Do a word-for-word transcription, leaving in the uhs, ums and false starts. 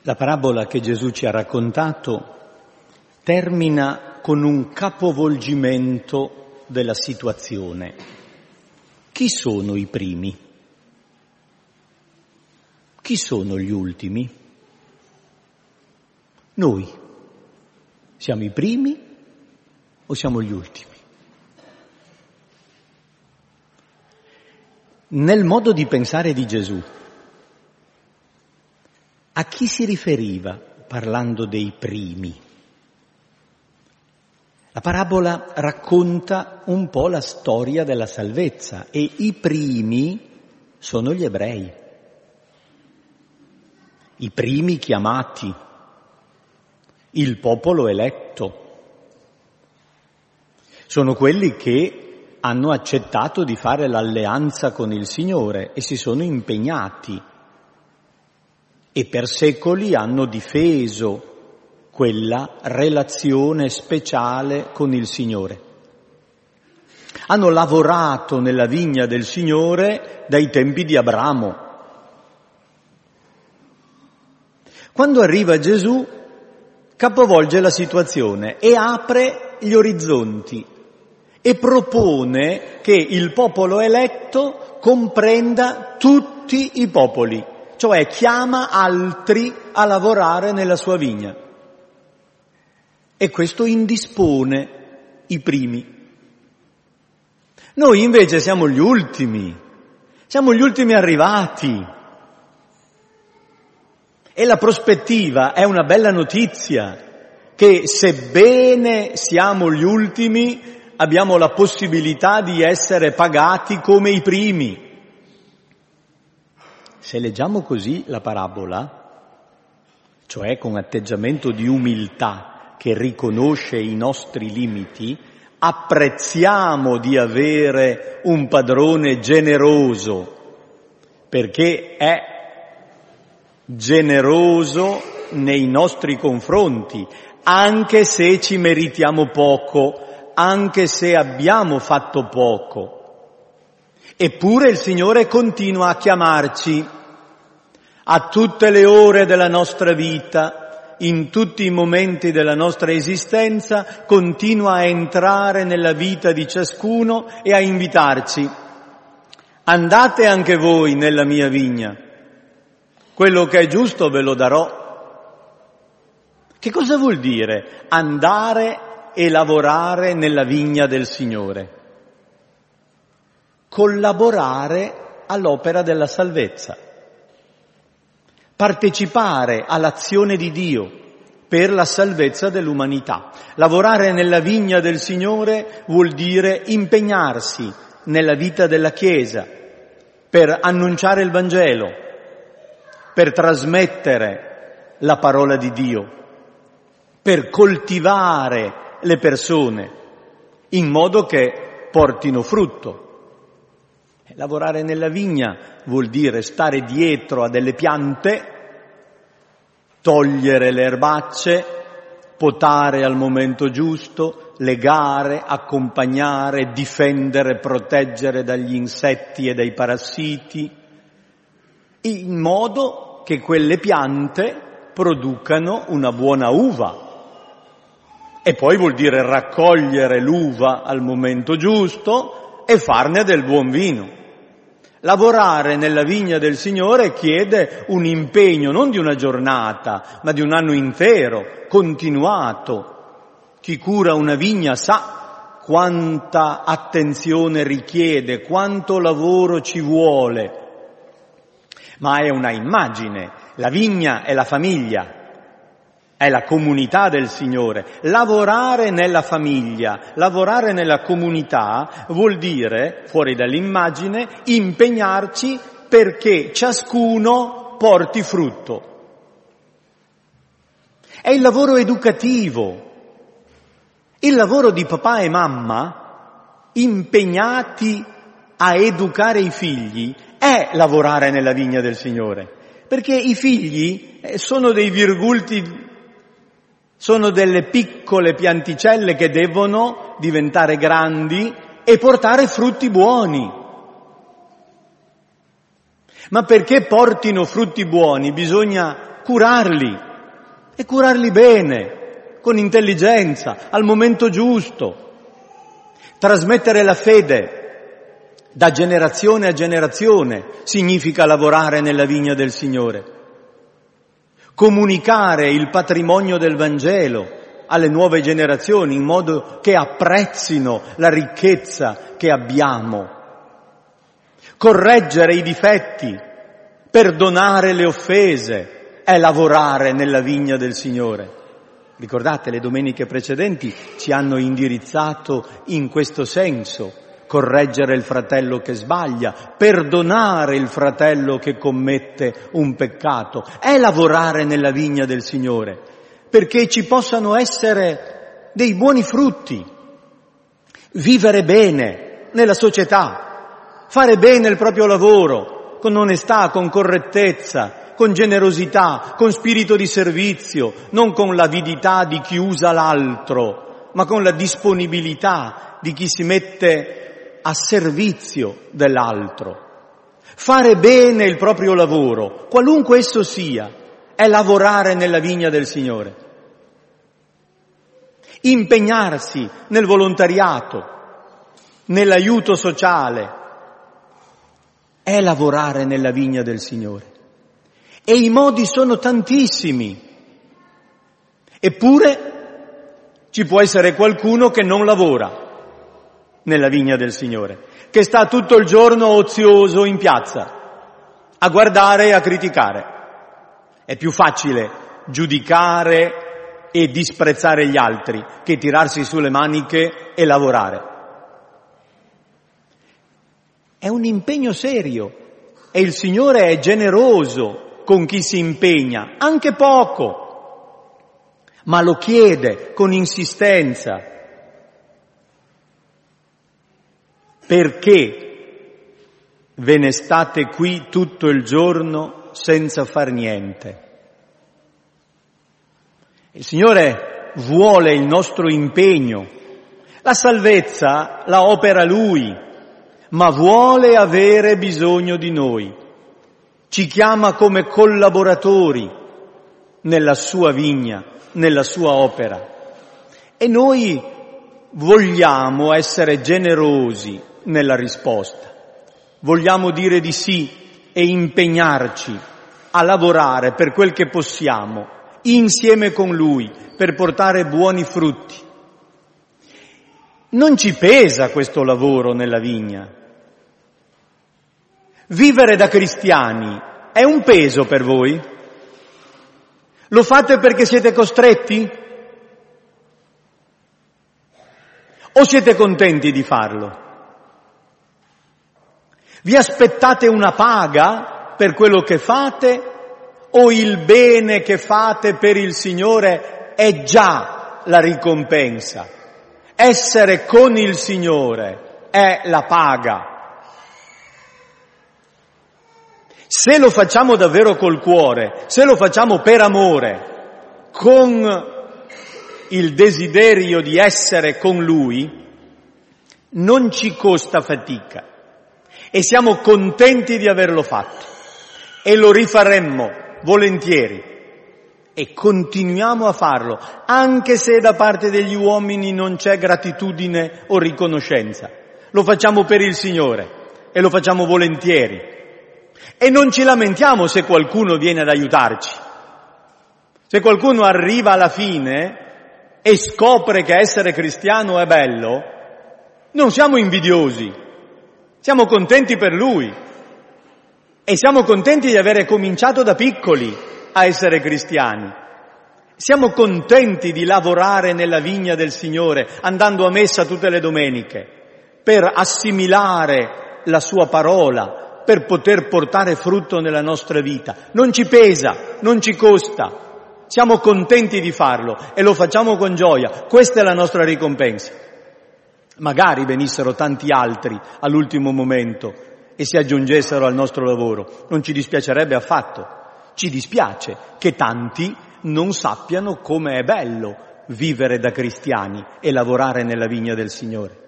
La parabola che Gesù ci ha raccontato termina con un capovolgimento della situazione. Chi sono i primi? Chi sono gli ultimi? Noi. Siamo i primi o siamo gli ultimi? Nel modo di pensare di Gesù, a chi si riferiva parlando dei primi? La parabola racconta un po' la storia della salvezza e i primi sono gli ebrei, i primi chiamati, il popolo eletto. Sono quelli che hanno accettato di fare l'alleanza con il Signore e si sono impegnati e per secoli hanno difeso quella relazione speciale con il Signore. Hanno lavorato nella vigna del Signore dai tempi di Abramo. Quando arriva Gesù, capovolge la situazione e apre gli orizzonti e propone che il popolo eletto comprenda tutti i popoli, cioè chiama altri a lavorare nella sua vigna. E questo indispone i primi. Noi invece siamo gli ultimi, siamo gli ultimi arrivati. E la prospettiva è una bella notizia, che sebbene siamo gli ultimi, abbiamo la possibilità di essere pagati come i primi. Se leggiamo così la parabola, cioè con atteggiamento di umiltà che riconosce i nostri limiti, apprezziamo di avere un padrone generoso, perché è generoso nei nostri confronti, anche se ci meritiamo poco, anche se abbiamo fatto poco. Eppure il Signore continua a chiamarci a tutte le ore della nostra vita, in tutti i momenti della nostra esistenza, continua a entrare nella vita di ciascuno e a invitarci. Andate anche voi nella mia vigna. Quello che è giusto ve lo darò. Che cosa vuol dire andare e lavorare nella vigna del Signore? Collaborare all'opera della salvezza, partecipare all'azione di Dio per la salvezza dell'umanità. Lavorare nella vigna del Signore vuol dire impegnarsi nella vita della Chiesa per annunciare il Vangelo, per trasmettere la parola di Dio, per coltivare le persone in modo che portino frutto. Lavorare nella vigna vuol dire stare dietro a delle piante, togliere le erbacce, potare al momento giusto, legare, accompagnare, difendere, proteggere dagli insetti e dai parassiti, in modo che quelle piante producano una buona uva. E poi vuol dire raccogliere l'uva al momento giusto e farne del buon vino. Lavorare nella vigna del Signore chiede un impegno non di una giornata, ma di un anno intero, continuato. Chi cura una vigna sa quanta attenzione richiede, quanto lavoro ci vuole. Ma è una immagine. La vigna è la famiglia, è la comunità del Signore. Lavorare nella famiglia, lavorare nella comunità vuol dire, fuori dall'immagine, impegnarci perché ciascuno porti frutto. È il lavoro educativo, il lavoro di papà e mamma impegnati a educare i figli è lavorare nella vigna del Signore, perché i figli sono dei virgulti, sono delle piccole pianticelle che devono diventare grandi e portare frutti buoni. Ma perché portino frutti buoni bisogna curarli, e curarli bene, con intelligenza, al momento giusto. Trasmettere la fede da generazione a generazione significa lavorare nella vigna del Signore. Comunicare il patrimonio del Vangelo alle nuove generazioni in modo che apprezzino la ricchezza che abbiamo. Correggere i difetti, perdonare le offese, è lavorare nella vigna del Signore. Ricordate, le domeniche precedenti ci hanno indirizzato in questo senso: correggere il fratello che sbaglia, perdonare il fratello che commette un peccato, è lavorare nella vigna del Signore, perché ci possano essere dei buoni frutti, vivere bene nella società, fare bene il proprio lavoro, con onestà, con correttezza, con generosità, con spirito di servizio, non con l'avidità di chi usa l'altro, ma con la disponibilità di chi si mette a servizio dell'altro. Fare bene il proprio lavoro, qualunque esso sia, è lavorare nella vigna del Signore. Impegnarsi nel volontariato, nell'aiuto sociale, è lavorare nella vigna del Signore. E i modi sono tantissimi. Eppure ci può essere qualcuno che non lavora nella vigna del Signore, che sta tutto il giorno ozioso in piazza, a guardare e a criticare. È più facile giudicare e disprezzare gli altri che tirarsi sulle maniche e lavorare. È un impegno serio e il Signore è generoso con chi si impegna, anche poco, ma lo chiede con insistenza. Perché ve ne state qui tutto il giorno senza far niente? Il Signore vuole il nostro impegno. La salvezza la opera Lui, ma vuole avere bisogno di noi. Ci chiama come collaboratori nella sua vigna, nella sua opera. E noi vogliamo essere generosi nella risposta. Vogliamo dire di sì e impegnarci a lavorare per quel che possiamo, insieme con Lui, per portare buoni frutti. Non ci pesa questo lavoro nella vigna. Vivere da cristiani è un peso per voi? Lo fate perché siete costretti? O siete contenti di farlo? Vi aspettate una paga per quello che fate o il bene che fate per il Signore è già la ricompensa? Essere con il Signore è la paga. Se lo facciamo davvero col cuore, se lo facciamo per amore, con il desiderio di essere con Lui, non ci costa fatica e siamo contenti di averlo fatto e lo rifaremmo volentieri e continuiamo a farlo, anche se da parte degli uomini non c'è gratitudine o riconoscenza. Lo facciamo per il Signore e lo facciamo volentieri. E non ci lamentiamo se qualcuno viene ad aiutarci. Se qualcuno arriva alla fine e scopre che essere cristiano è bello, non siamo invidiosi, siamo contenti per lui e siamo contenti di avere cominciato da piccoli a essere cristiani. Siamo contenti di lavorare nella vigna del Signore, andando a messa tutte le domeniche, per assimilare la sua parola, per poter portare frutto nella nostra vita. Non ci pesa, non ci costa, siamo contenti di farlo e lo facciamo con gioia. Questa è la nostra ricompensa. Magari venissero tanti altri all'ultimo momento e si aggiungessero al nostro lavoro, non ci dispiacerebbe affatto. Ci dispiace che tanti non sappiano come è bello vivere da cristiani e lavorare nella vigna del Signore.